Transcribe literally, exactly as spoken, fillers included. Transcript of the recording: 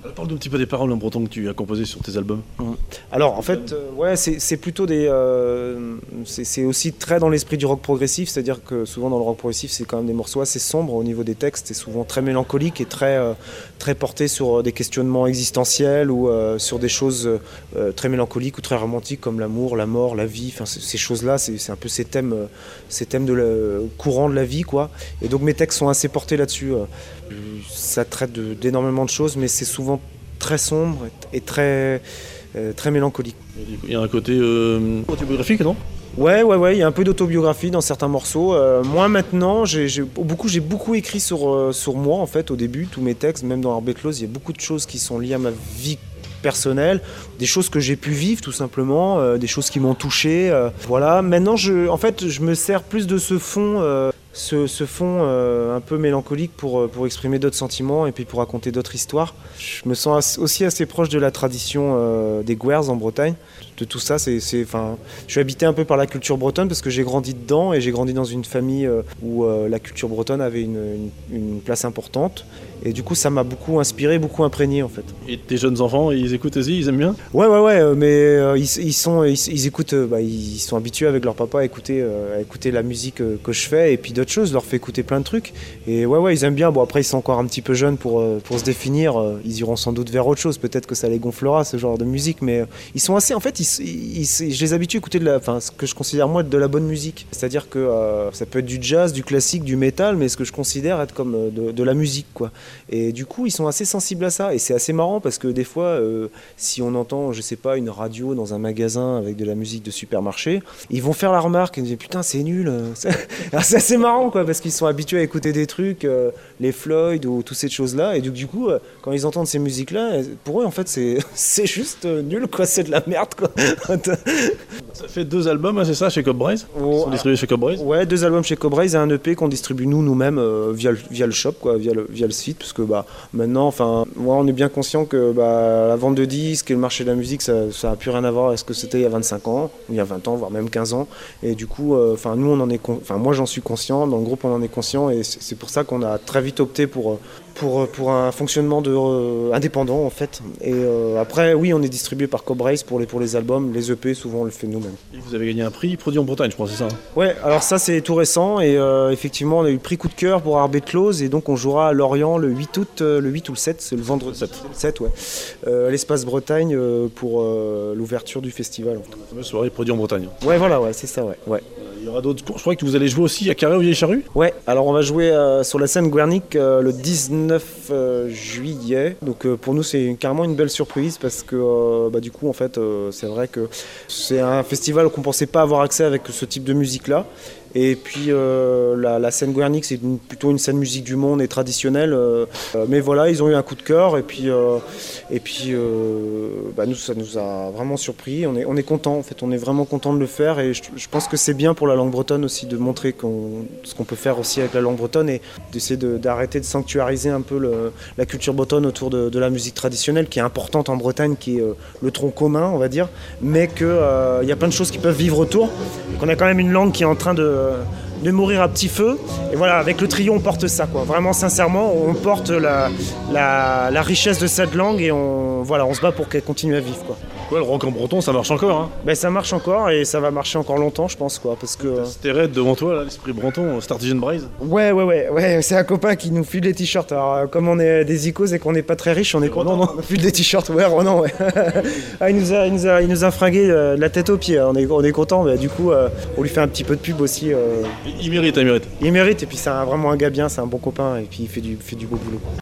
Alors, parle un petit peu des paroles en breton que tu as composées sur tes albums. Alors en fait, euh, ouais, c'est, c'est plutôt des, euh, c'est, c'est aussi très dans l'esprit du rock progressif, c'est-à-dire que souvent dans le rock progressif, c'est quand même des morceaux assez sombres au niveau des textes, c'est souvent très mélancolique et très, euh, très porté sur des questionnements existentiels ou euh, sur des choses euh, très mélancoliques ou très romantiques comme l'amour, la mort, la vie. Enfin, ces choses-là, c'est, c'est un peu ces thèmes, euh, ces thèmes de la, courants de la vie, quoi. Et donc mes textes sont assez portés là-dessus. Euh, ça traite de, d'énormément de choses, mais c'est souvent très sombre et très, euh, très mélancolique. Il y a un côté euh, autobiographique, non? Ouais, ouais, ouais, il y a un peu d'autobiographie dans certains morceaux. Euh, moi maintenant, j'ai, j'ai, beaucoup, j'ai beaucoup écrit sur, euh, sur moi en fait au début, tous mes textes, même dans Arbet Close, il y a beaucoup de choses qui sont liées à ma vie personnelle, des choses que j'ai pu vivre tout simplement, euh, des choses qui m'ont touché. Euh, voilà, maintenant je, en fait, je me sers plus de ce fond. Euh, Ce, ce fond euh, un peu mélancolique pour, pour exprimer d'autres sentiments et puis pour raconter d'autres histoires. Je me sens as, aussi assez proche de la tradition euh, des Guers en Bretagne. De tout ça, c'est, c'est, je suis habité un peu par la culture bretonne parce que j'ai grandi dedans et j'ai grandi dans une famille euh, où euh, la culture bretonne avait une, une, une place importante. Et du coup, ça m'a beaucoup inspiré, beaucoup imprégné en fait. Et tes jeunes enfants, ils écoutent aussi, ils aiment bien? Ouais, ouais, ouais, mais euh, ils, ils, sont, ils, ils écoutent, euh, bah, ils sont habitués avec leur papa à écouter, euh, à écouter la musique euh, que je fais et puis d'autres choses, je leur fais écouter plein de trucs. Et ouais, ouais, ils aiment bien. Bon, après, ils sont encore un petit peu jeunes pour, euh, pour se définir. Euh, ils iront sans doute vers autre chose. Peut-être que ça les gonflera, ce genre de musique. Mais euh, ils sont assez. En fait, ils, ils, ils, je les habitue à écouter de la, enfin, ce que je considère moi de la bonne musique. C'est-à-dire que euh, ça peut être du jazz, du classique, du métal, mais ce que je considère être comme euh, de, de la musique, quoi. Et du coup, ils sont assez sensibles à ça. Et c'est assez marrant parce que des fois, euh, si on entend, je sais pas, une radio dans un magasin avec de la musique de supermarché, ils vont faire la remarque et ils disent putain, c'est nul. Alors, c'est assez marrant, quoi, parce qu'ils sont habitués à écouter des trucs, euh, les Floyd ou toutes ces choses-là. Et du, du coup, euh, quand ils entendent ces musiques-là, pour eux, en fait, c'est, c'est juste euh, nul, quoi. C'est de la merde, quoi. Ça fait deux albums, hein, c'est ça, chez Cobbraze? Oh, Ils sont distribués chez Cobbraze? Ouais, deux albums chez Cobbraze et un E P qu'on distribue nous, nous-mêmes, euh, via, le, via le shop, quoi, via le, via le site, parce que bah, maintenant, enfin, moi, on est bien conscient que bah, la vente de disques et le marché de la musique, ça n'a plus rien à voir avec ce que c'était il y a vingt-cinq ans, ou il y a vingt ans, voire même quinze ans. Et du coup, enfin, euh, nous, on en est, enfin, moi, j'en suis conscient, dans le groupe, on en est conscient, et c'est pour ça qu'on a très vite opté pour, pour, pour un fonctionnement de, euh, indépendant, en fait. Et euh, après, oui, on est distribué par Cobbraze pour les, pour les albums, les E P, souvent, on le fait nous-mêmes. Et vous avez gagné un prix produit en Bretagne, je pense, c'est ça? Ouais, alors ça, c'est tout récent, et euh, effectivement, on a eu le prix coup de cœur pour Arbet Close, et donc on jouera à Lorient le huit août, euh, le huit ou le sept, c'est le vendredi sept. Le sept, ouais, euh, à l'Espace Bretagne euh, pour euh, l'ouverture du festival. En fait. La fameuse soirée produit en Bretagne. Ouais, voilà, ouais, c'est ça, ouais. ouais. Il y aura d'autres. Je crois que vous allez jouer aussi à Carré aux Vieilles Charrues. Ouais, alors on va jouer euh, sur la scène Guernic euh, le dix-neuf euh, juillet. Donc euh, pour nous, c'est carrément une belle surprise parce que euh, bah, du coup, en fait, euh, c'est vrai que c'est un festival qu'on pensait pas avoir accès avec ce type de musique-là. Et puis euh, la, la scène Guernic, c'est une, plutôt une scène musique du monde et traditionnelle. Euh, mais voilà, ils ont eu un coup de cœur et puis, euh, et puis euh, bah nous, ça nous a vraiment surpris. On est, on est content, en fait, on est vraiment content de le faire et je, je pense que c'est bien pour la langue bretonne aussi de montrer qu'on, ce qu'on peut faire aussi avec la langue bretonne et d'essayer de, d'arrêter de sanctuariser un peu le, la culture bretonne autour de, de la musique traditionnelle qui est importante en Bretagne, qui est euh, le tronc commun, on va dire, mais qu'il euh, y a plein de choses qui peuvent vivre autour. Qu'on a quand même une langue qui est en train de de mourir à petit feu. Et voilà, avec le trio, on porte ça, quoi. Vraiment, sincèrement, on porte la, la, la richesse de cette langue et on, voilà, on se bat pour qu'elle continue à vivre, quoi. Ouais, le rock en breton, ça marche encore, hein. Ben, ça marche encore et ça va marcher encore longtemps, je pense, quoi, parce que... C'était raide devant toi, là, l'esprit breton, Startigen Braise. Ouais, ouais, ouais, ouais, c'est un copain qui nous file des t-shirts. Alors, comme on est des icos et qu'on n'est pas très riches, on est content. Non, non. On nous file des t-shirts, ouais, Ronan, ouais. Ah, il nous a, il nous a, il nous a fringué euh, de la tête aux pieds, on est, on est content, mais du coup, euh, on lui fait un petit peu de pub aussi. Euh... Il mérite, il mérite. Il mérite, et puis c'est un, vraiment un gars bien, c'est un bon copain, et puis il fait du, fait du beau boulot.